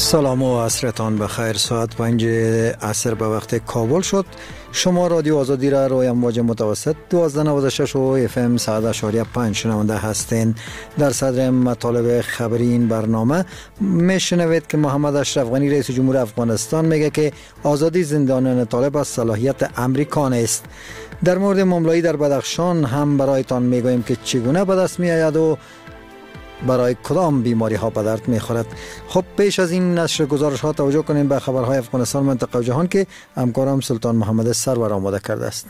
سلام و عصرتان بخیر. ساعت 5 عصر به وقت کابل شد. شما رادیو آزادی را روی امواج متوسط 1296 و FM 100.5 شنونده هستین. در صدر مطالب خبری این برنامه میشنوید که محمد اشرف غنی رئیس جمهور افغانستان میگه که آزادی زندانیان طالب از صلاحیت امریکا است. در مورد مملایی در بدخشان هم برایتان میگوییم که چگونه به دست میآید و برای کدام بیماری ها به درد میخورد. خب پیش از این نشر گزارش ها توجه کنیم به خبرهای افغانستان، منطقه و جهان که همکارم سلطان محمد سرور آماده کرده است.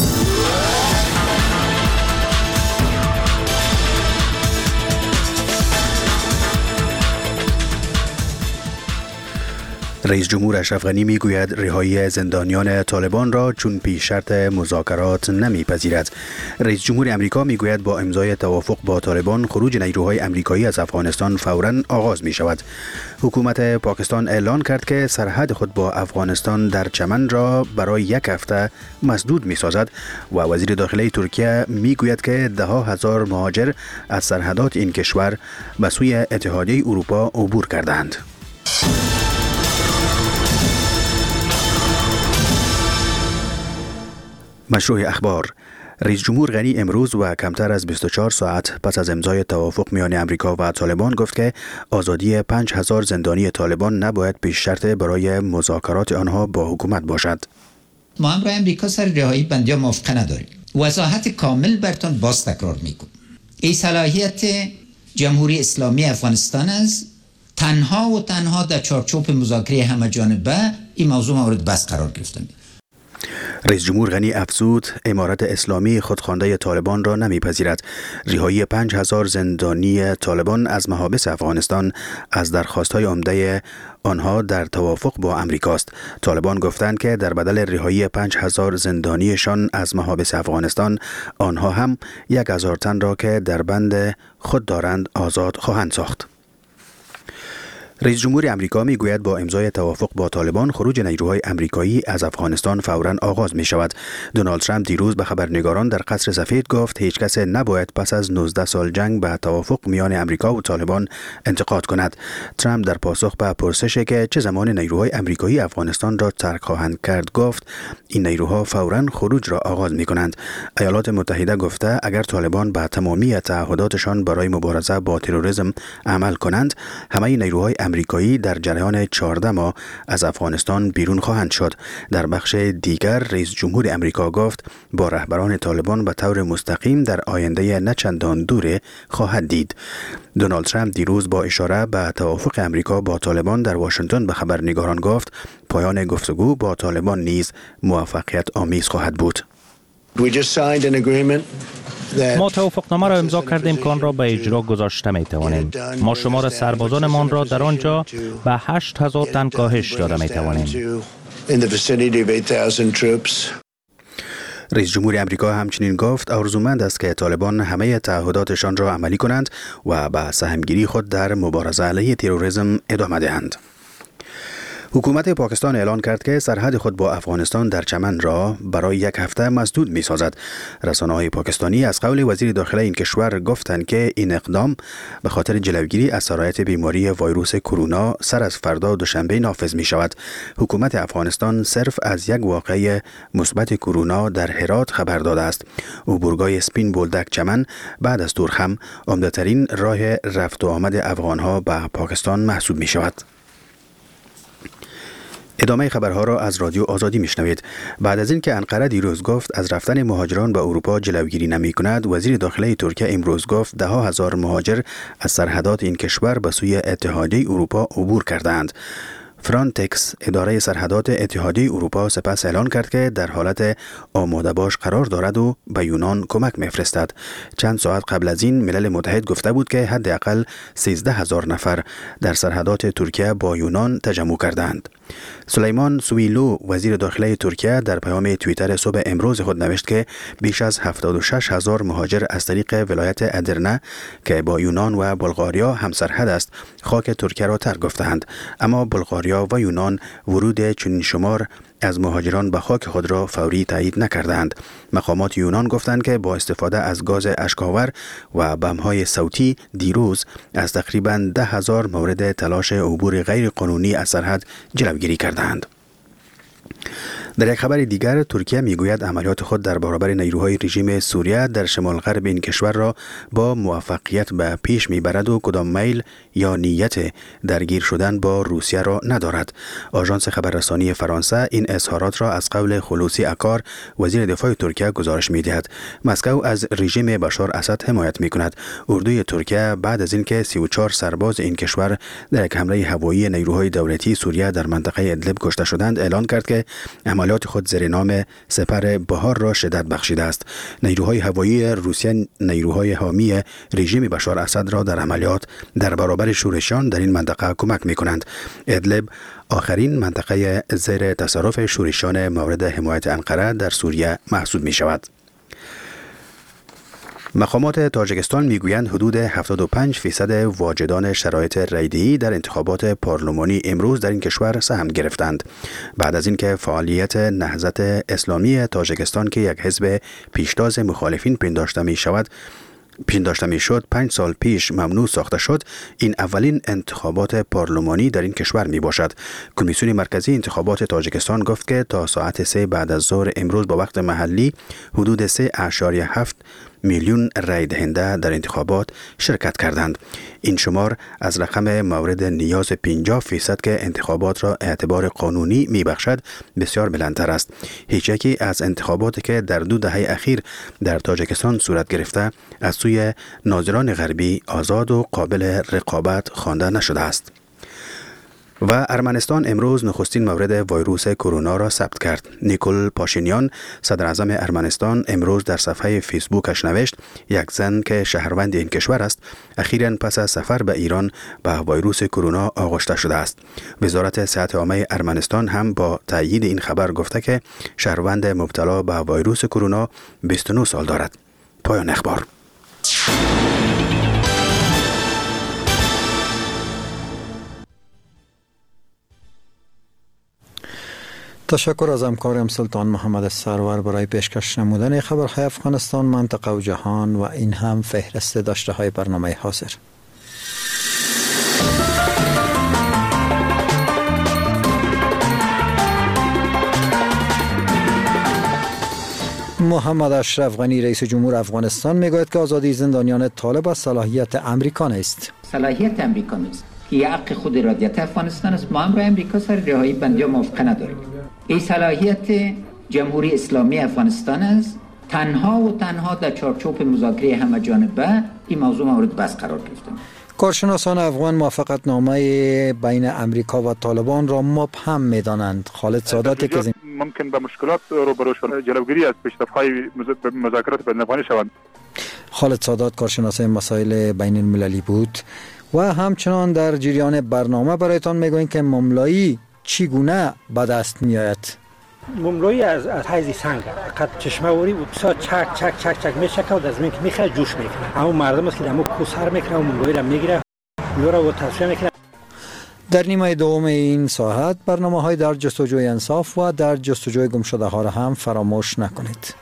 رئیس جمهور اشرف غنی میگوید رهایی زندانیان طالبان را چون پیش شرط مذاکرات نمیپذیرد. رئیس جمهور امریکا میگوید با امضای توافق با طالبان خروج نیروهای امریکایی از افغانستان فوراً آغاز می شود. حکومت پاکستان اعلان کرد که سرحد خود با افغانستان در چمن را برای یک هفته مسدود می سازد و وزیر داخلی ترکیه میگوید که ده ها هزار مهاجر از سرحدات این کشور به سوی اتحادیه اروپا عبور کردند. مشروع اخبار. رئیس جمهور غنی امروز و کمتر از 24 ساعت پس از امضای توافق میان امریکا و طالبان گفت که آزادی 5000 زندانی طالبان نباید پیش شرط برای مذاکرات آنها با حکومت باشد. ما هم برای امریکا سر رهایی بندی‌ها موافقه نداریم. وضاحت کامل براتون باز تکرار میکنم. این صلاحیت جمهوری اسلامی افغانستان است. تنها و تنها در چارچوب مذاکره همه جانبه این موضوع مورد بحث قرار گرفته. رئیس جمهور غنی افزود امارت اسلامی خودخوانده طالبان را نمیپذیرد. رهایی 5000 زندانی طالبان از محابس افغانستان از درخواست‌های عمده آنها در توافق با امریکاست. طالبان گفتند که در بدل رهایی 5000 زندانیشان از محابس افغانستان آنها هم 1000 تن را که در بند خود دارند آزاد خواهند ساخت. رئیس جمهور امریکا میگوید با امضای توافق با طالبان خروج نیروهای امریکایی از افغانستان فوراً آغاز می شود. دونالد ترامپ دیروز به خبرنگاران در قصر سفید گفت هیچ کس نباید پس از 19 سال جنگ به توافق میان امریکا و طالبان انتقاد کند. ترامپ در پاسخ به پرسشی که چه زمان نیروهای امریکایی افغانستان را ترک خواهند کرد گفت این نیروها فوراً خروج را آغاز می کنند. ایالات متحده گفته اگر طالبان به تمامی تعهداتشان برای مبارزه با تروریسم عمل کنند همه نیروهای امریکایی در جریان 14 ماه از افغانستان بیرون خواهند شد. در بخش دیگر رئیس جمهور امریکا گفت با رهبران طالبان به طور مستقیم در آینده نه چندان دور خواهد دید. دونالد ترامپ دیروز با اشاره به توافق امریکا با طالبان در واشنگتن به خبرنگاران گفت پایان گفتگو با طالبان نیز موفقیت آمیز خواهد بود. ما توافقنامه را امضا کردیم که آن را به اجرا گذاشته می توانیم. ما شمار سربازانمان را در آنجا به 8000 تن کاهش داده می توانیم. رئیس جمهور امریکا همچنین گفت آرزومند است که طالبان همه تعهداتشان را عملی کنند و به سهمگیری خود در مبارزه علیه تروریسم ادامه دهند. حکومت پاکستان اعلان کرد که سرحد خود با افغانستان در چمن را برای یک هفته مسدود می سازد. رسانه‌های پاکستانی از قول وزیر داخلی این کشور گفتند که این اقدام به خاطر جلوگیری از سرایت بیماری ویروس کرونا سر از فردا دوشنبه نافذ می شود. حکومت افغانستان صرف از یک واقعه مثبت کرونا در هرات خبر داده است. عبورگاه سپین بولدک چمن بعد از تورخم عمده‌ترین راه رفت و آمد افغان‌ها به پاکستان محسوب می شود. ادامه خبرها را از رادیو آزادی میشنوید. بعد از اینکه انقره دیروز گفت از رفتن مهاجران به اروپا جلوگیری نمی کند، وزیر داخلی ترکیه امروز گفت ده ها هزار مهاجر از سرحدات این کشور به سوی اتحادیه اروپا عبور کردند. فرانتکس اداره سرحدات اتحادیه اروپا سپس اعلان کرد که در حالت آماده باش قرار دارد و به یونان کمک می‌فرستد. چند ساعت قبل از این ملل متحد گفته بود که حداقل 13000 نفر در سرحدات ترکیه با یونان تجمع کردند. سلیمان سویلو وزیر داخلی ترکیه در پیام توییتر صبح امروز خود نوشت که بیش از 76000 مهاجر از طریق ولایت ادرنه که با یونان و بلغاریا همسرحد است خاک ترکیه را ترک گفتند، اما بلغاریا و یونان ورود چنین شمار از مهاجران به خاک خود را فوری تایید نکردند. مقامات یونان گفتند که با استفاده از گاز اشک‌آور و بمب‌های صوتی دیروز از تقریباً 10,000 مورد تلاش عبور غیر قانونی از سرحد جلوگیری کردند. در یک خبر دیگر، ترکیه میگوید عملیات خود در برابر نیروهای رژیم سوریه در شمال غرب این کشور را با موفقیت به پیش میبرد و کدام میل یا نیت درگیر شدن با روسیه را ندارد. آژانس خبررسانی فرانسه این اظهارات را از قول خلوصی اکار، وزیر دفاع ترکیه، گزارش میدهد. مسکو از رژیم بشار اسد حمایت میکند. اردوی ترکیه بعد از اینکه 34 سرباز این کشور در یک حمله هوایی نیروهای دولتی سوریه در منطقه ادلب کشته شدند، اعلان کرد که عملیات خود زیر نام سپر بهار را شدت بخشیده است. نیروهای هوایی روسیه نیروهای حامی رژیم بشار اسد را در عملیات در برابر شورشیان در این منطقه کمک می کنند. ادلب آخرین منطقه زیر تصرف شورشیان مورد حمایت انقره در سوریه محسوب می شود. مقامات تاجیکستان میگویند حدود 75% واجدان شرایط رایده‌ای در انتخابات پارلمانی امروز در این کشور سهم گرفتند. بعد از اینکه فعالیت نهضت اسلامی تاجیکستان که یک حزب پیشتاز مخالفین پنداشته میشد 5 سال پیش ممنوع ساخته شد، این اولین انتخابات پارلمانی در این کشور می باشد. کمیسیون مرکزی انتخابات تاجیکستان گفت که تا ساعت 3 بعد از ظهر امروز با وقت محلی حدود 3.7 میلیون رای دهنده در انتخابات شرکت کردند. این شمار از رقم مورد نیاز 50% که انتخابات را اعتبار قانونی می بخشد بسیار بلندتر است. هیچ یکی از انتخاباتی که در 2 دهه اخیر در تاجیکستان صورت گرفته از سوی ناظران غربی آزاد و قابل رقابت خوانده نشده است. و ارمنستان امروز نخستین مورد ویروس کرونا را ثبت کرد. نیکول پاشینیان، صدر اعظم ارمنستان، امروز در صفحه فیسبوکش نوشت یک زن که شهروند این کشور است اخیراً پس از سفر به ایران به ویروس کرونا آغشته شده است. وزارت صحت عامه ارمنستان هم با تایید این خبر گفته که شهروند مبتلا به ویروس کرونا 29 سال دارد. پایان اخبار. تشکر از همکارم سلطان محمد سرور برای پیشکش نمودن خبرهای افغانستان، منطقه و جهان، و این هم فهرست داشته های برنامه حاضر. محمد اشرف غنی رئیس جمهور افغانستان میگوید که آزادی زندانیان طالب از صلاحیت امریکا نیست. صلاحیت امریکا نیست که یه حق خود ارادیت افغانستان است. ما هم برای امریکا سر رهایی بندی‌ها موافقه نداریم. این صلاحیت جمهوری اسلامی افغانستان است. تنها در چارچوب مذاکره همه جانبه این موضوع مورد بحث قرار گرفته. کارشناسان افغان موافقتنامه بین امریکا و طالبان را مبهم می‌دانند. خالد ساداتی که ممکن به مشکلات روبرو شوند، جلوگیری از پیشرفت‌های مذاکرات بین الافغانی شوند. خالد سادات کارشناس مسائل بین المللی بود و همچنان در جریان برنامه برایتان میگوییم که مملایی چگونه به دست میآید. مملایی از حیز سنگ فقط چشمه‌وری و بسیار چک چک چک چک میچکه و در زمین که میخواد جوش میکنه. اما مردم است که دمو کوسر میکنه و مملایی را میگیره میاره و تصفیه میکنه. در نیمه دوم این ساعت برنامه‌های در جستجوی انصاف و در جستجوی گمشده‌ها را هم فراموش نکنید.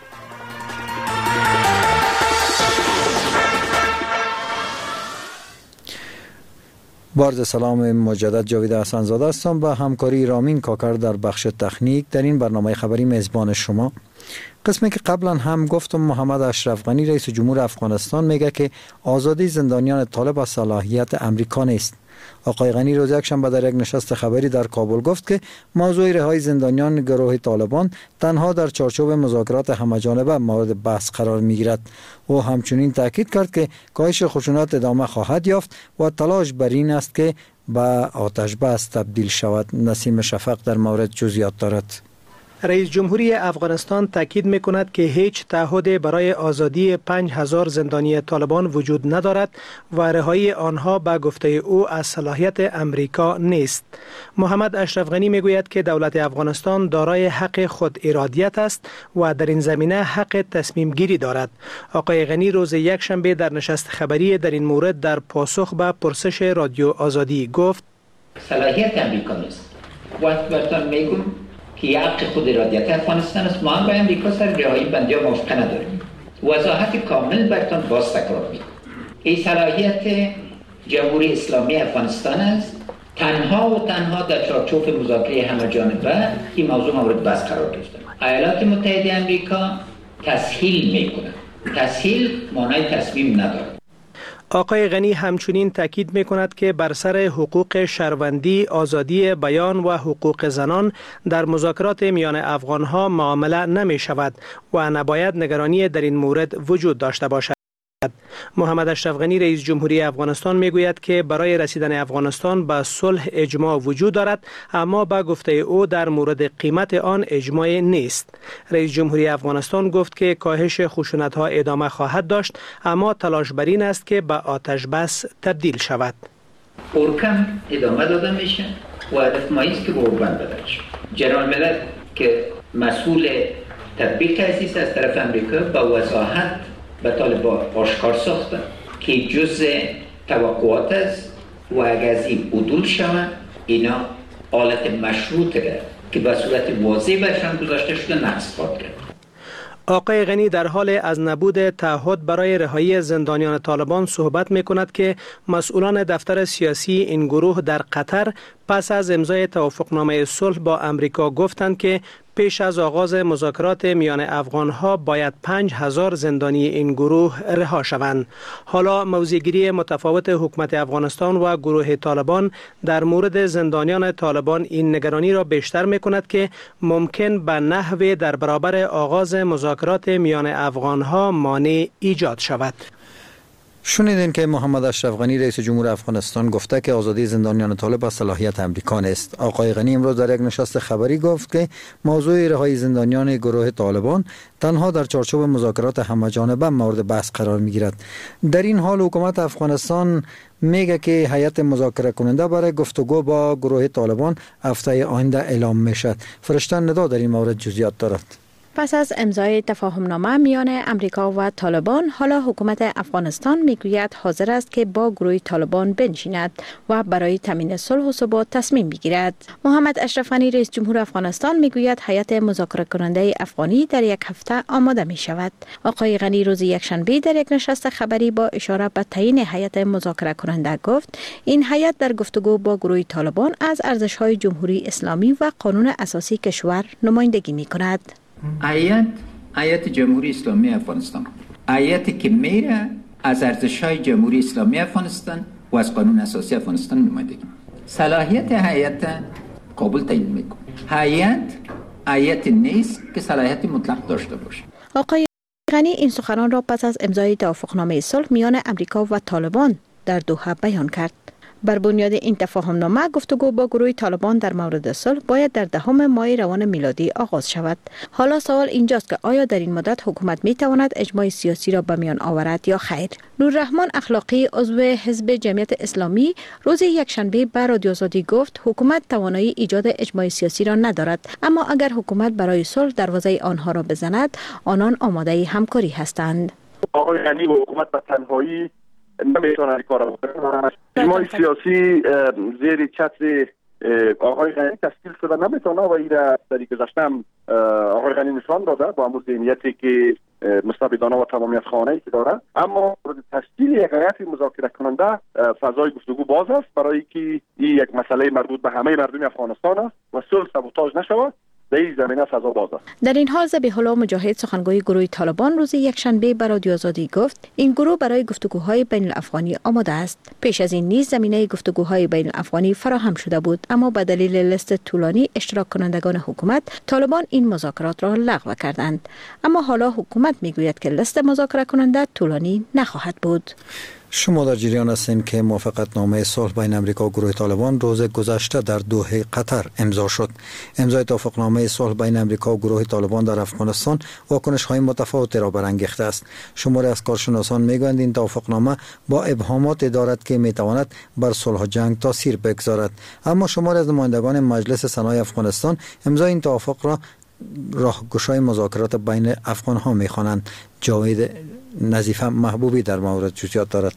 بارز سلام مجدد، جاوید حسن‌زاده هستم با همکاری رامین کاکر در بخش تکنیک. در این برنامه خبری میزبان شما. قسمی که قبلا هم گفتم، محمد اشرف غنی رئیس جمهور افغانستان میگه که آزادی زندانیان طالب از صلاحیت امریکا نیست. آقای غنی روز یکشنبه در یک نشست خبری در کابل گفت که موضوع رهایی زندانیان گروه طالبان تنها در چارچوب مذاکرات همه‌جانبه مورد بحث قرار میگیرد. او همچنین تاکید کرد که کاهش خشونت ادامه خواهد یافت و تلاش بر این است که به آتش بس تبدیل شود. نسیم شفق در مورد جزئیات دارد. رئیس جمهوری افغانستان تاکید می‌کند که هیچ تعهدی برای آزادی 5000 زندانی طالبان وجود ندارد و رهایی آنها به گفته او از صلاحیت امریکا نیست. محمد اشرف غنی میگوید که دولت افغانستان دارای حق خود ارادیت است و در این زمینه حق تصمیم گیری دارد. آقای غنی روز یکشنبه در نشست خبری در این مورد در پاسخ به پرسش رادیو آزادی گفت: صلاحیت امریکا نیست. وقت برتان میگم که حق خود ارادیت افغانستان است. ما هم با امریکا سر رهایی بندی‌ها موافقه نداریم. وضاحت کامل براتون باز تکرار می‌کنم. این صلاحیت جمهوری اسلامی افغانستان است. تنها و تنها در چارچوب مذاکره همه‌جانبه این موضوع مورد بحث قرار گرفته. ایالات متحده آمریکا تسهیل میکنه. تسهیل معنای تصمیم نداره. آقای غنی همچنین تاکید می‌کند که بر سر حقوق شهروندی، آزادی بیان و حقوق زنان در مذاکرات میان افغان‌ها معامله نمی‌شود و نباید نگرانی در این مورد وجود داشته باشد. محمد اشرف غنی رئیس جمهوری افغانستان میگوید که برای رسیدن افغانستان به صلح اجماع وجود دارد، اما به گفته او در مورد قیمت آن اجماع نیست. رئیس جمهوری افغانستان گفت که کاهش خشونت‌ها ادامه خواهد داشت، اما تلاش بر این است که به آتش بس تبدیل شود. اورکم ادامه داده میشه و هدف ما است که به اوربند بدل شود. جنرال ملل که مسئول تطبیق تأسیس از طرف امریکا با وضاحت به طالبان آشکار ساخته که جز توقعات است و اگر از این عدول شود اینا حالت مشروطه که به صورت واضح برشان گذاشته شده نقض خواهد کرد. آقای غنی در حال از نبود تعهد برای رهایی زندانیان طالبان صحبت می کند که مسئولان دفتر سیاسی این گروه در قطر پس از امضای توافقنامه صلح با امریکا گفتند که پیش از آغاز مذاکرات میان افغانها باید 5000 زندانی این گروه رها شوند. حالا موضع‌گیری متفاوت حکومت افغانستان و گروه طالبان در مورد زندانیان طالبان این نگرانی را بیشتر می‌کند که ممکن به نحوی در برابر آغاز مذاکرات میان افغانها مانع ایجاد شود. شنیدین که محمد اشرف غنی رئیس جمهور افغانستان گفته که آزادی زندانیان طالب از صلاحیت امریکا نیست. آقای غنی امروز در یک نشست خبری گفت که موضوع رهایی زندانیان گروه طالبان تنها در چارچوب مذاکرات همه‌جانبه مورد بحث قرار می‌گیرد. در این حال حکومت افغانستان میگه که هیئت مذاکره کننده برای گفتگو با گروه طالبان هفته آینده اعلام میشد. فرشته ندا در این مورد جزئیات دارد. پس از امضای تفاهمنامه میان امریکا و طالبان، حالا حکومت افغانستان میگوید حاضر است که با گروه طالبان بنشیند و برای تامین صلح و ثبات تصمیم بگیرد. محمد اشرف غنی رئیس جمهور افغانستان میگوید هیئت مذاکره کننده افغانی در یک هفته آماده می شود. آقای غنی روز یکشنبه در یک نشست خبری با اشاره به تعیین هیئت مذاکره کننده گفت این هیئت در گفتگو با گروه طالبان از ارزش‌های جمهوری اسلامی و قانون اساسی کشور نمایندگی می‌کند. هیئت جمهوری اسلامی افغانستان، هیئتی که میره از ارزش‌های جمهوری اسلامی افغانستان و از قانون اساسی افغانستان نمایندگی. صلاحیت هیئت کابل تعیین میکنه. هیئت نیست که صلاحیت مطلق داشته باشه. آقای غنی این سخنان را پس از امضای توافقنامه صلح میان امریکا و طالبان در دوحه بیان کرد. بر بنیاد این تفاهمنامه گفتگو با گروه طالبان در مورد صلح باید در 10 ماه روان میلادی آغاز شود. حالا سوال اینجاست که آیا در این مدت حکومت می تواند اجماع سیاسی را به میان آورد یا خیر؟ نوررحمان اخلاقی عضو حزب جمعیت اسلامی روز یکشنبه به رادیو آزادی گفت حکومت توانایی ایجاد اجماع سیاسی را ندارد، اما اگر حکومت برای صلح دروازه آنها را بزند آنان آماده همکاری هستند. آقای غنی و حکومت به تنهایی نمیتونه این کارو بکنه. اجماع سیاسی زیر چتر آقای غنی تشکیل شده نمیتونه و این در گذشتم آقای غنی نشان داده با همون ذهنیتی که مستبدانه و تمامیت خانه‌ای که داره، اما برای تشکیل یک هیئت مذاکره کننده فضای گفتگو باز است برای که این یک مسئله مربوط به همه مردم افغانستان است و صلح سابوتاژ نشود. در این زمینه فضا باز است. در این حال ذبیح الله مجاهد سخنگوی گروه طالبان روز یکشنبه به رادیو آزادی گفت این گروه برای گفتگوهای بین الافغانی آماده است. پیش از این نیز زمینه گفتگوهای بین الافغانی فراهم شده بود، اما به دلیل لیست طولانی اشتراک کنندگان حکومت طالبان این مذاکرات را لغو کردند. اما حالا حکومت میگوید که لیست مذاکره کننده طولانی نخواهد بود. شما در جریان هستین که موافقتنامه صلح بین امریکا و گروه طالبان روز گذشته در دوحه قطر امضا شد. امضای توافقنامه صلح بین امریکا و گروه طالبان در افغانستان واکنش‌های متفاوتی را برانگیخته است. شماری از کارشناسان میگویند این توافقنامه با ابهامات دارد که میتواند بر صلح و جنگ تاثیر بگذارد، اما شماری از نمایندگان مجلس سنای افغانستان امضای این توافق را راهگشای مذاکرات بین افغان‌ها می‌خوانند. جاوید نظیفه محبوبی در مورد جزئیات دارد.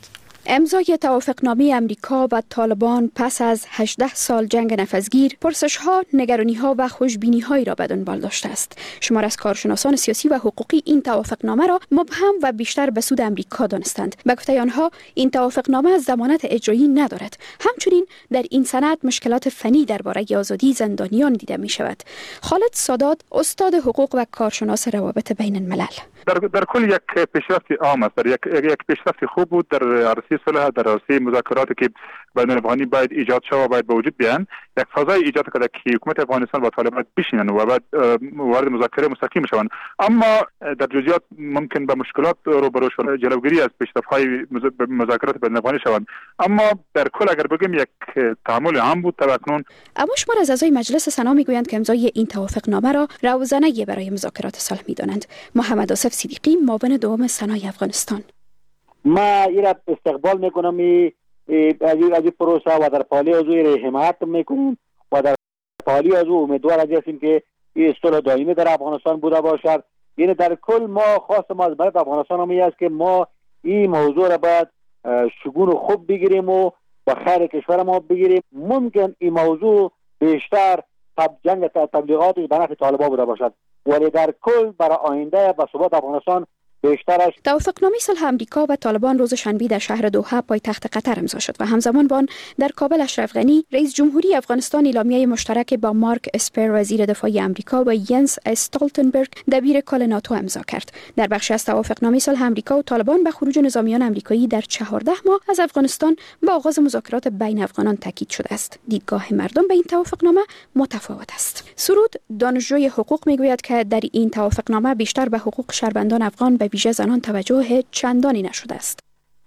امضای توافقنامه امریکا و طالبان پس از 18 سال جنگ نفسگیر پرسش‌ها، نگرانی‌ها و خوشبینی‌هایی را به دنبال داشته است. شمار از کارشناسان سیاسی و حقوقی این توافقنامه را مبهم و بیشتر به سود امریکا دانستند. به گفته آنها این توافقنامه ضمانت اجرایی ندارد. همچنین در این سند مشکلات فنی درباره آزادی زندانیان دیده می‌شود. خالد سادات، استاد حقوق و کارشناس روابط بین الملل: در کل یک پیشرفت عام است، یک پیشرفت خوب بود در عرصه صلح، در عرصه مذاکراتی که بین الافغانی باید ایجاد شود و باید به وجود بیان. یک فضای ایجاد کرده که حکومت افغانستان با طالبان بشینن و بعد وارد مذاکره مستقیم شوند، اما در جزئیات ممکن به مشکلات روبرو شوند، جلوگیری از پیشرفت‌های مذاکرات بین الافغانی شوند. اما در کل اگر بگیم یک تعامل عام بود تا اکنون. اما شمار از اعضای مجلس سنا میگویند که امضای این توافقنامه را روزانه برای مذاکرات صلح می‌دانند. محمد آصف صدیقی، معاون دوم سنای افغانستان: ما ایرا استقبال میکنم از این پروسه و در پالی از او حمایت میکنیم و در پالی از او امیدوار هستیم که این صلح دائمی در افغانستان بوده باشد. یعنی در کل ما خواست ما از ملت افغانستان همی است که ما این موضوع را باید شگون خوب بگیریم و خیر کشور ما بگیریم. ممکن این موضوع بیشتر جنگ تبلیغاتش به نفع طالبان بوده باشد، ولی در کل برای آینده و ثبات افغانستان بیشترش. توافقنامه صلح امریکا و طالبان روز شنبه در شهر دوحه پایتخت قطر امضا شد و همزمان با آن در کابل اشرف غنی رئیس جمهوری افغانستان اعلامیه مشترک با مارک اسپر وزیر دفاع امریکا و ینس استولتنبرگ دبیر کل ناتو امضا کرد. در بخشی از توافقنامه صلح امریکا و طالبان به خروج نظامیان امریکایی در 14 ماه از افغانستان با آغاز مذاکرات بین افغانان تاکید شده است. دیدگاه مردم به این توافقنامه متفاوت است. سرود، دانشجوی حقوق، میگوید که در این توافقنامه بیشتر به حقوق شهروندان افغان به ویژه زنان توجه چندانی نشده است.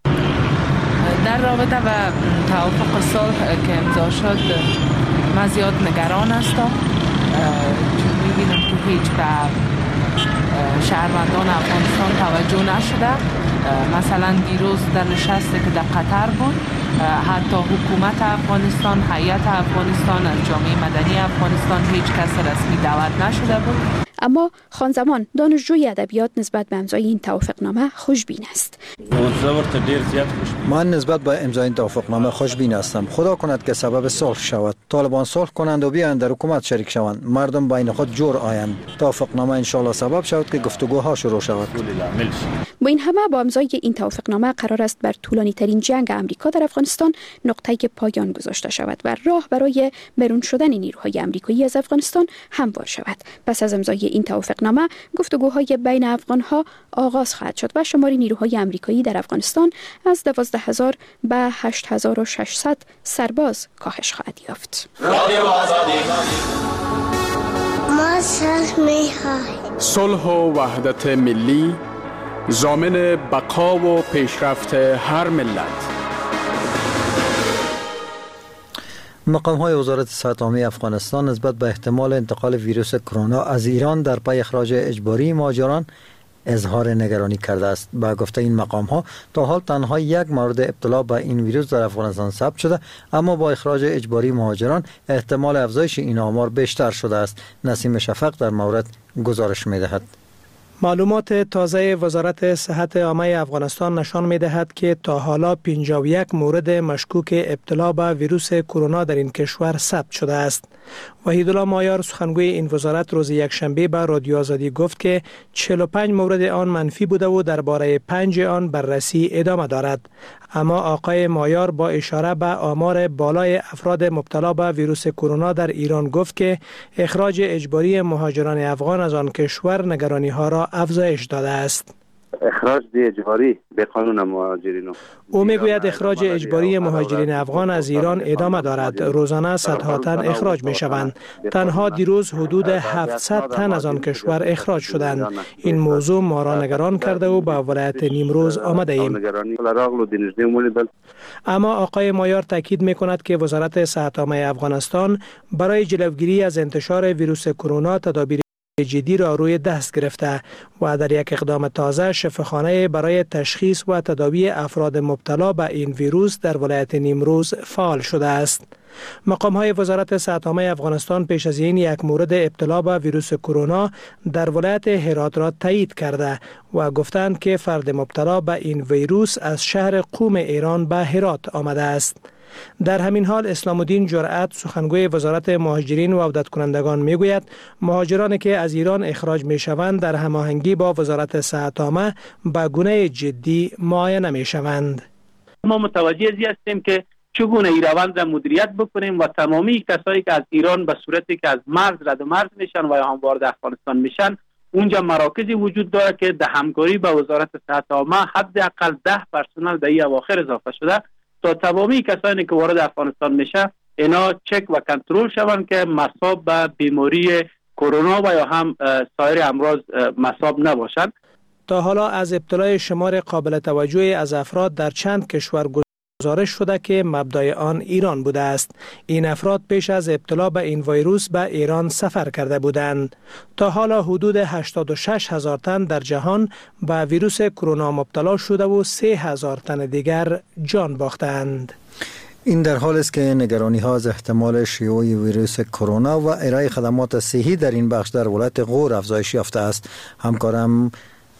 در رابطه با توافق صلح که امضا شد من زیاد نگران هستم، چون می‌بینم که هیچ به شهروندان افغانستان توجه نشده. مثلا دیروز در نشستی که در قطر بود، حتی حکومت افغانستان، هیئت افغانستان، از جامعه مدنی افغانستان هیچ کس رسمی دعوت نشده بود. اما خانزمان، دانشجوی ادبیات، نسبت به امضای این توافقنامه خوشبین است. من نسبت به امضای این توافقنامه خوشبین هستم. خدا کند که سبب صلح شود. طالبان صلح کنند و بیایند در حکومت شریک شوند. مردم بین خود جور آیند. توافقنامه ان شاء الله سبب شود که گفتگوها شروع شود. با این همه با امضای این توافقنامه قرار است بر طولانی ترین جنگ امریکا در افغانستان نقطه‌ای که پایان گذاشته شود و راه برای برون شدن نیروهای امریکایی از افغانستان هموار شود. پس از امضای این توافقنامه گفتگوهای بین افغانها آغاز خواهد شد و شمار نیروهای امریکایی در افغانستان از 12,000 به 8,600 سرباز کاهش خواهد یافت. ما صلح می‌خواهیم. صلح و وحدت ملی ضامن بقا و پیشرفت هر ملت. مقام‌های وزارت صحت عامه افغانستان نسبت به احتمال انتقال ویروس کرونا از ایران در پی اخراج اجباری مهاجران اظهار نگرانی کرده است. با گفته این مقام‌ها تا حال تنها یک مورد ابتلا به این ویروس در افغانستان ثبت شده، اما با اخراج اجباری مهاجران احتمال افزایش این آمار بیشتر شده است. نسیم شفق در مورد گزارش می‌دهد. معلومات تازه وزارت صحت عامه افغانستان نشان می‌دهد که تا حالا 51 مورد مشکوک ابتلا به ویروس کرونا در این کشور ثبت شده است. وحیدالله مایار، سخنگوی این وزارت، روز یکشنبه به رادیو آزادی گفت که 45 مورد آن منفی بوده و درباره 5 آن بررسی ادامه دارد. اما آقای مایار با اشاره به آمار بالای افراد مبتلا به ویروس کرونا در ایران گفت که اخراج اجباری مهاجران افغان از آن کشور نگرانی‌ها را افزایش داده است. اخراج اجباری به قانون مهاجرین. او میگوید اخراج اجباری مهاجرین افغان از ایران ادامه دارد. روزانه صدها تن اخراج می شوند. تنها دیروز حدود 700 تن از آن کشور اخراج شدند. این موضوع ما را نگران کرده و به ولایت نیمروز آمده ایم. اما آقای مایار تاکید می کند که وزارت صحت عامه افغانستان برای جلوگیری از انتشار ویروس کرونا تدابیر جدی را روی دست گرفته و در یک اقدام تازه شفاخانه برای تشخیص و تداوی افراد مبتلا به این ویروس در ولایت نیمروز فعال شده است. مقام‌های وزارت صحت عامه افغانستان پیش از این یک مورد ابتلا به ویروس کرونا در ولایت هرات را تایید کرده و گفتند که فرد مبتلا به این ویروس از شهر قم ایران به هرات آمده است. در همین حال اسلام الدین جرأت سخنگوی وزارت مهاجرین و عودت کنندگان میگوید مهاجرانی که از ایران اخراج میشوند در هماهنگی با وزارت صحت عامه به گونه جدی معاینه میشوند. ما متوجه هستیم که چگونه این روند را مدیریت بکنیم و تمامی کسایی که از ایران به صورتی که از مرز رد و مرز میشن و یا هم وارد افغانستان میشن، اونجا مراکزی وجود داره که در همکاری با وزارت صحت عامه حداقل 10 پرسنل در این اواخر اضافه شده تا تمامی کسانی که وارد افغانستان میشه اینا چک و کنترل شوند که مصاب به بیماری کرونا و یا هم سایر امراض مصاب نباشند. تا حالا از ابتلای شمار قابل توجهی از افراد در چند کشور گزارش شده که مبدای آن ایران بوده است. این افراد پیش از ابتلا به این ویروس به ایران سفر کرده بودند. تا حالا حدود 86,000 تن در جهان به ویروس کرونا مبتلا شده و 3,000 تن دیگر جان باختند. این در حال است که نگرانی ها از احتمال شیوع ویروس کرونا و ارائه خدمات صحی در این بخش در ولایت غور افزایش یافته است. همکارم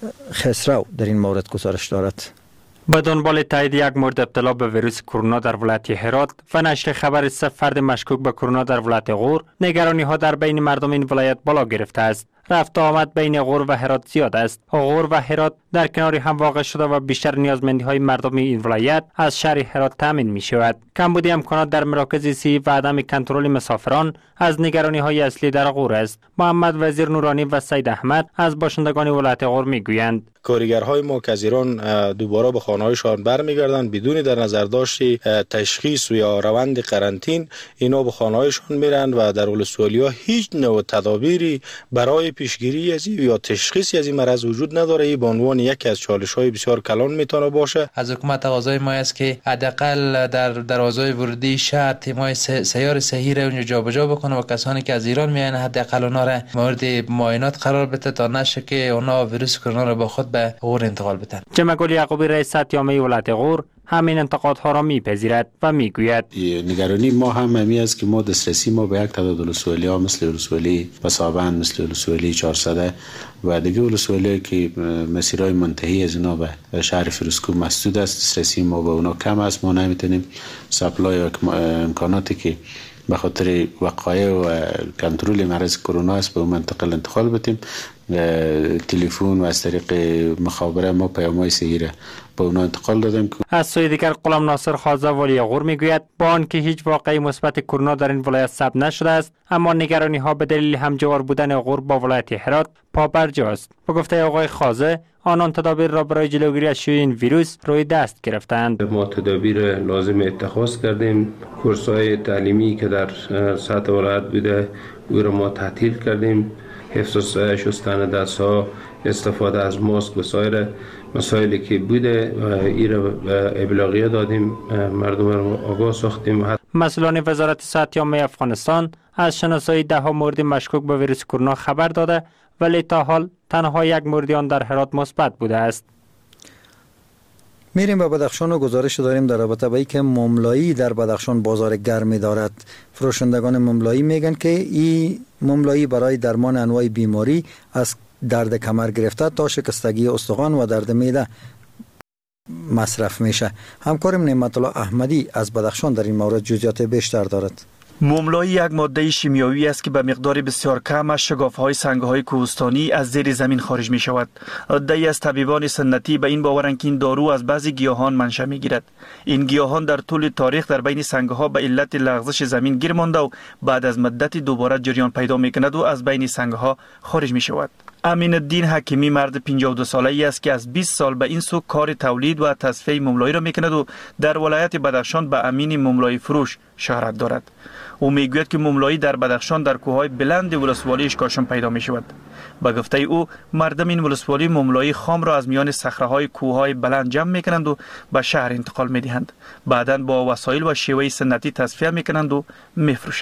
خسرو در این مورد گزارش دارد. به دنبال تایید یک مورد ابتلا به ویروس کرونا در ولایت هرات و نشر خبر 3 فرد مشکوک به کرونا در ولایت غور، نگرانی ها در بین مردم این ولایت بالا گرفته است. رفت و آمد بین غور و هرات زیاد است. غور و هرات در کنار هم واقع شده و بیشتر نیازمندی های مردم این ولایت از شهر هرات تامین می شود. کمبود امکانات در مراکز صحی و عدم کنترل مسافران از نگرانی های اصلی در غور است. محمد وزیر نورانی و سید احمد از باشندگان ولایت غور می گویند کارگرهای ما که از ایران دوباره به خانه‌هایشان برمیگردند بدون در نظر داشت تشخیص و یا روند قرنطین، اینا به خانه‌هایشان میرند و در ولسوالی‌ها هیچ نوع تدابیری برای پیشگیری از یا تشخیصی از این مرض وجود نداره. این به عنوان یکی از چالش‌های بسیار کلان میتونه باشه. از حکومت تقاضای ما است که حداقل در دروازه‌های ورودی شهر تیم‌های سیار صحی را اونجا جابجا بکنه و کسانی که از ایران میان حداقل اونها را مورد معاینات قرار بده تا نشه که اونها ویروس کرونا را با خود به غور انتقال بدن. جمع‌گل یعقوبی رئیس صحت عامه ولایت غور همین انتقادها را میپذیرد و میگوید نگرانی ما هم همی است که ما دسترسی ما به یک تعداد ولسوالی‌ها مثل ولسوالی بسابند، مثل ولسوالی 400 و دیگه ولسوالی که مسیرهای منتهی از اینا به شهر فیروزکوه مسدود است، دسترسی ما به اونا کم است. ما نمیتونیم سپلای و امکاناتی که به خاطر وقایع و کنترل مرض کرونا است به اون منطقه انتقال بدیم. تلفن و از طریق مخابره ما پیام‌های صحی را به اونا انتقال دادیم. از سوی دیگر غلام ناصر خازه والی غور میگوید با آنکه هیچ واقعی مثبت کرونا در این ولایت ثبت نشده است، اما نگرانی ها به دلیل همجوار بودن غور با ولایت هرات پابرجاست. به گفته آقای خازه، آنان تدابیر را برای جلوگیری از شیوع این ویروس روی دست گرفتند. ما تدابیر لازم اتخاذ کردیم. کورس‌های تعلیمی که در سطح ولایت بوده او را ما تعطیل کردیم. حفظ و شستن دست‌ها، استفاده از ماسک و سایر مسائلی که بوده این را ابلاغیه دادیم، مردم را آگاه ساختیم. مسئولان وزارت صحت عامه افغانستان از شناسایی 10 مورد مشکوک به ویروس کرونا خبر داده، ولی تا حال تنها یک مورد آن در هرات مثبت بوده است. میریم به بدخشان و گزارش داریم در رابطه با اینکه مملایی در بدخشان بازار گرمی دارد. فروشندگان مملایی میگن که این مملایی برای درمان انواع بیماری از درد کمر گرفته تا شکستگی استخوان و درد معده مصرف میشه. همکارم نعمت الله احمدی از بدخشان در این مورد جزئیات بیشتر دارد. مملایی یک ماده شیمیایی است که به مقدار بسیار کم از شگاف‌های سنگ‌های کوهستانی از زیر زمین خارج می‌شود. عده‌ای از طبیبان سنتی به این باورند که این دارو از بعضی گیاهان منشأ می‌گیرد. این گیاهان در طول تاریخ در بین سنگ‌ها به علت لغزش زمین گیر مانده و بعد از مدتی دوباره جریان پیدا می‌کند و از بین سنگ‌ها خارج می‌شود. امین الدین حکیمی مرد 52 ساله‌ای است که از 20 سال به این سو کار تولید و تصفیه مملایی را می‌کند و در ولایت بدخشان به امین مملایی فروش شهرت دارد. او میگوید که مملایی در بدخشان در کوههای بلند ولسوالی اشکاشم پیدا می شود. به گفته او مردم این ولسوالی مملایی خام را از میان صخره‌های کوههای بلند جمع می کنند و به شهر انتقال می دهند. بعداً با وسایل و شیوه سنتی تصفیه می کنند و می فروشند.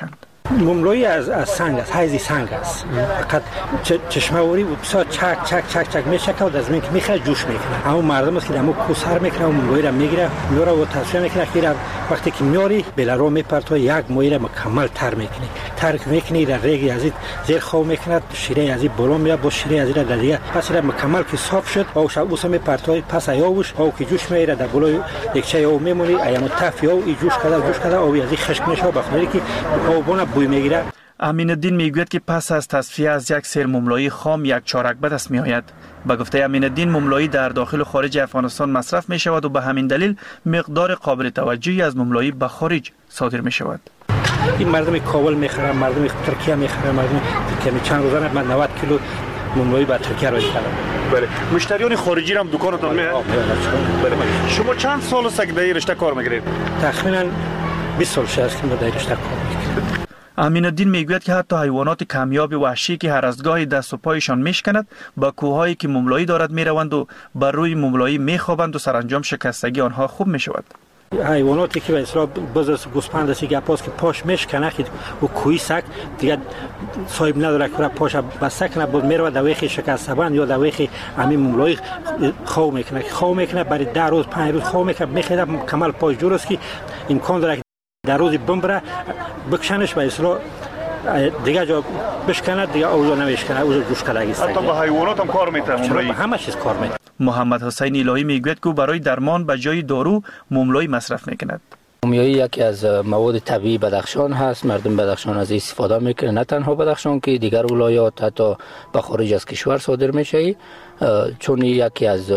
مملوی از سنگ است، حیزی سنگ است. فقط چشمه‌وری و بسیار چک چک چک چک میشکه و از من که میخواد جوش میکنه. اما مردم است که دمو کوسر میکنه و مملوی را میگیره، میاره و تصفیه میکنه که وقتی که میاری بلارو میپرتو یک موی را مکمل تر میکنه. ترک میکنه در ریگی از زیر خو میکنه، شیره از بالا میاد با شیره از در دیگه پس را مکمل که صاف شد او شب میپرتو پس ایاوش او که جوش میره در بالا یک او میمونی ایام تفی او جوش کرده او از خشک میشه بخاطر که او بنا بوی میگیره. امین الدین میگوید که پس از تصفیه از یک سیر مملوی خام یک چارک به دست می آید. به گفته امین الدین مملوی در داخل و خارج افغانستان مصرف می شود و به همین دلیل مقدار قابل توجهی از مملوی به خارج صادر می شود. این مردم کابل میخرن، مردم ترکیه میخرن، مردم ترکیه چند روزانه من 90 کیلو مملوی به ترکیه را کردم. بله. مشتریان خارجی هم دکانتون میاد؟ بله. شما چند سال است که در این رشته کار میکنید؟ تقریبا 20 سال شده است که در این رشته کار میکنم. امین الدین میگوید که حتی حیوانات کمیاب وحشی که هر از گاهی دست و پایشان میشکند با کوههایی که مملوی دارد میروند و بر روی مملوی میخوابند و سرانجام شکستگی آنها خوب میشود. حیواناتی که به اصطلاح بز گوسفند است که پاس که پاش میشکنه که و کوی سگ دیگه صاحب نداره که پاش بسته کنه بود میره در ویخی شکستبند یا در ویخی همین مملوی خو میکنه برای 10 روز 5 روز خو میکنه میخواد کمال پاش جور است که امکان داره در روزی بمبره بکشنش به اصطلاح دیگه جا بشکنه دیگه اوجا نمیشکنه اوجا جوش کلگی است. حتی با حیوانات هم کار میتونه. همه چیز کار میتونه. محمد حسین الهی میگوید که برای درمان به جای دارو مملوی مصرف میکند. مومیایی یکی از مواد طبیعی بدخشان هست. مردم بدخشان از استفاده میکنه، نه تنها بدخشان که دیگر ولایات حتی به خارج از کشور صادر میشه، چون یکی از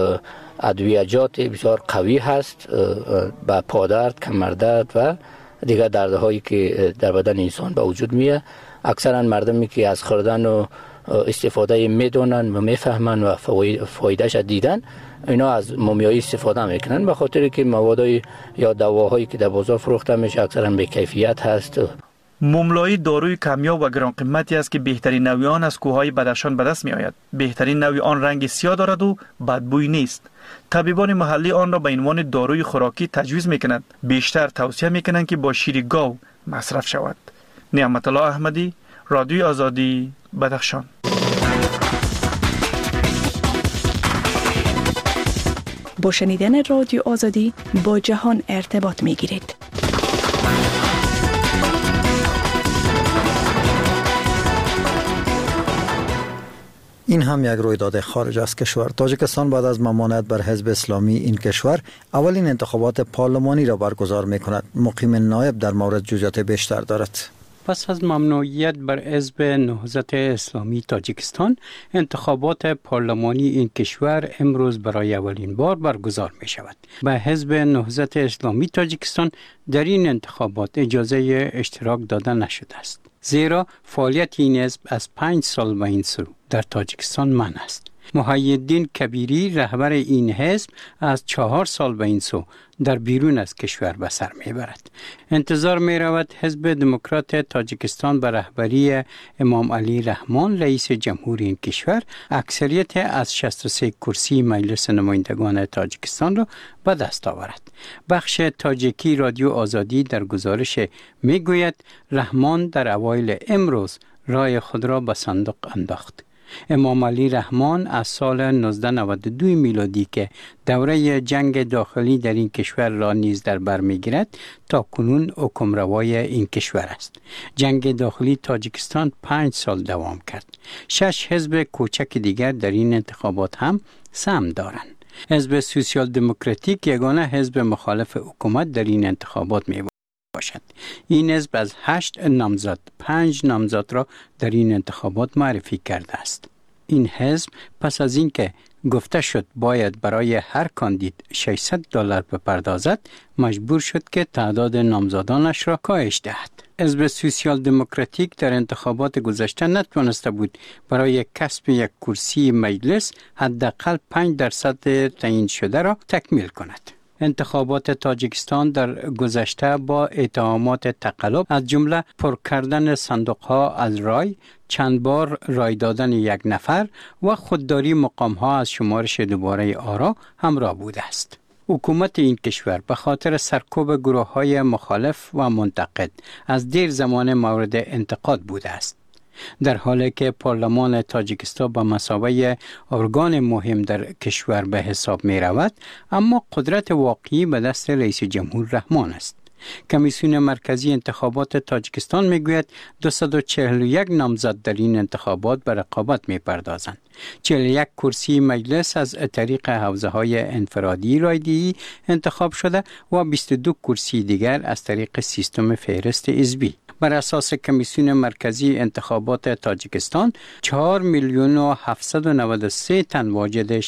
ادویجات بسیار قوی هست به پادرد، کمردرد و دیگر دردهایی که در بدن انسان به وجود میاد. اکثرا مردمی که از خوردن و استفاده میدونن و میفهمن و فایدهش دیدن اینا از مومیایی استفاده میکنن به خاطر که موادای یا دواهایی که در بازار فروخته میشه اکثرا به کیفیت هست. مملوی داروی کمیاب و گران قیمتی است که بهترین نوع آن از کوههای بدخشان به دست می آید. بهترین نوع آن رنگ سیاه دارد و بدبوی نیست. طبیبان محلی آن را به عنوان داروی خوراکی تجویز می کنند. بیشتر توصیه می کنند که با شیر گاو مصرف شود. نعمت الله احمدی، رادیوی آزادی، بدخشان. با شنیدن رادیو آزادی با جهان ارتباط می گیرید. این هم یک رویداد خارج از کشور. تاجیکستان بعد از ممانعت بر حزب اسلامی این کشور اولین انتخابات پارلمانی را برگزار می کند. مقیم نایب در مورد جزئیات بیشتر دارد. پس از ممنوعیت بر حزب نهضت اسلامی تاجیکستان، انتخابات پارلمانی این کشور امروز برای اولین بار برگزار می شود. به حزب نهضت اسلامی تاجیکستان در این انتخابات اجازه اشتراک داده نشده است، زیرا فعالیت این حزب از 5 سال به این سو در تاجیکستان منع است. محی‌الدین کبیری رهبر این حزب از 4 سال به این سو در بیرون از کشور به سر میبرد. انتظار می رود حزب دموکرات تاجیکستان به رهبری امام علی رحمان رئیس جمهور این کشور اکثریت از 63 کرسی مجلس نمایندگان تاجیکستان را به دست آورد. بخش تاجیکی رادیو آزادی در گزارش می گوید رحمان در اوایل امروز رای خود را به صندوق انداخت. امام علی رحمان از سال 1992 میلادی که دوره جنگ داخلی در این کشور را نیز در بر میگیرد تا کنون حکمروای این کشور است. جنگ داخلی تاجیکستان 5 سال دوام کرد. 6 حزب کوچک دیگر در این انتخابات هم سهم دارند. حزب سوسیال دموکراتیک یگانه حزب مخالف حکومت در این انتخابات می باشد. این حزب از 8 نامزد 5 نامزد را در این انتخابات معرفی کرده است. این حزب پس از اینکه گفته شد باید برای هر کاندید $600 بپردازد، مجبور شد که تعداد نامزدانش را کاهش دهد. حزب سوسیال دموکراتیک در انتخابات گذشته نتوانسته بود برای کسب یک کرسی مجلس حداقل 5% تعیین شده را تکمیل کند. انتخابات تاجیکستان در گذشته با اتهامات تقلب از جمله پر کردن صندوق‌ها از رای، چند بار رای دادن یک نفر و خودداری مقام‌ها از شمارش دوباره آرا همراه بوده است. حکومت این کشور به خاطر سرکوب گروه‌های مخالف و منتقد از دیر زمان مورد انتقاد بوده است. در حالی که پارلمان تاجیکستان به مثابه ارگان مهم در کشور به حساب می رود، اما قدرت واقعی به دست رئیس جمهور رحمان است. کمیسیون مرکزی انتخابات تاجیکستان میگوید 241 نامزد در این انتخابات به رقابت میپردازند. 41 کرسی مجلس از طریق حوزه های انفرادی رایده‌ای انتخاب شده و 22 کرسی دیگر از طریق سیستم فهرست حزبی. بر اساس کمیسیون مرکزی انتخابات تاجیکستان 4,793,000 تن واجد